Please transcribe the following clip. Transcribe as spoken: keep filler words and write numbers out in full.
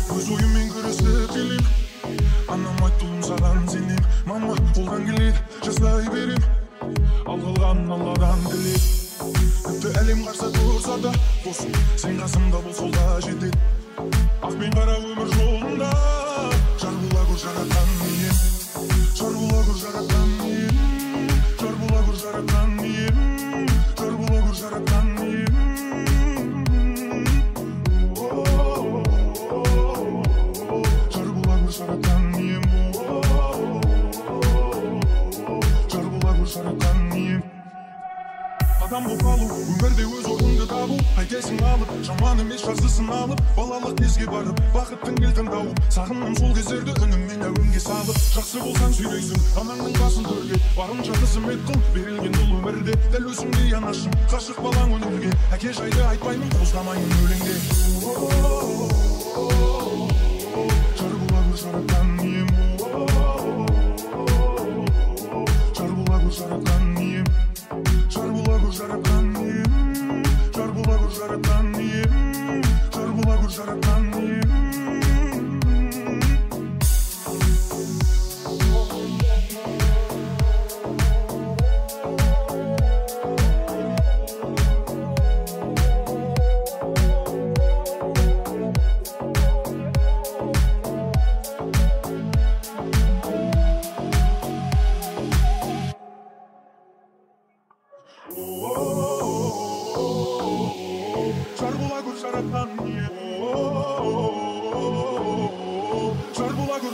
өз ойыммен күресіп келем. Анам айтты ұлым саған сенем. Мама қолдан келеді жасай берем, ал қалғанын Алладан тіле. Тіпті әлем қарсы тұрса да досым сен қасымда бол, сол да жетеді. Ақ пен қара өмір жолында жар бола гөр жаратқан ием, жар бола гөр жаратқан ием, жар бола гөр жаратқан ием, жар бола гөр жаратқан ием. Жар бола гөр жаратқан ием, жар бола гөр жаратқан ием. Адам болып қалу, өмірде өз орныңды табу, қайтесің алып, жаман емес жақсысын алып, балалық кезге барып, бақыттың кілтін тауып, сағынам сол кездерді үніммен әуенге салып. Жақсы болсаң сүйрейсің, анаңның басын төрге, барынша қызмет қыл, берілген бұл өмірде, дәл өзіңдей анашым, ғашық балаң өнерге, әке жайды айтпаймын, қозғамаймын өлеңде. Жар бола гөр жаратқан ием, жар бола гөр жаратқан ием, жар бола гөр жаратқан ием, жар бола гөр жаратқан ием, жар бола гөр жаратқан ием. Жар бола гөр жаратқан ием, жар бола гөр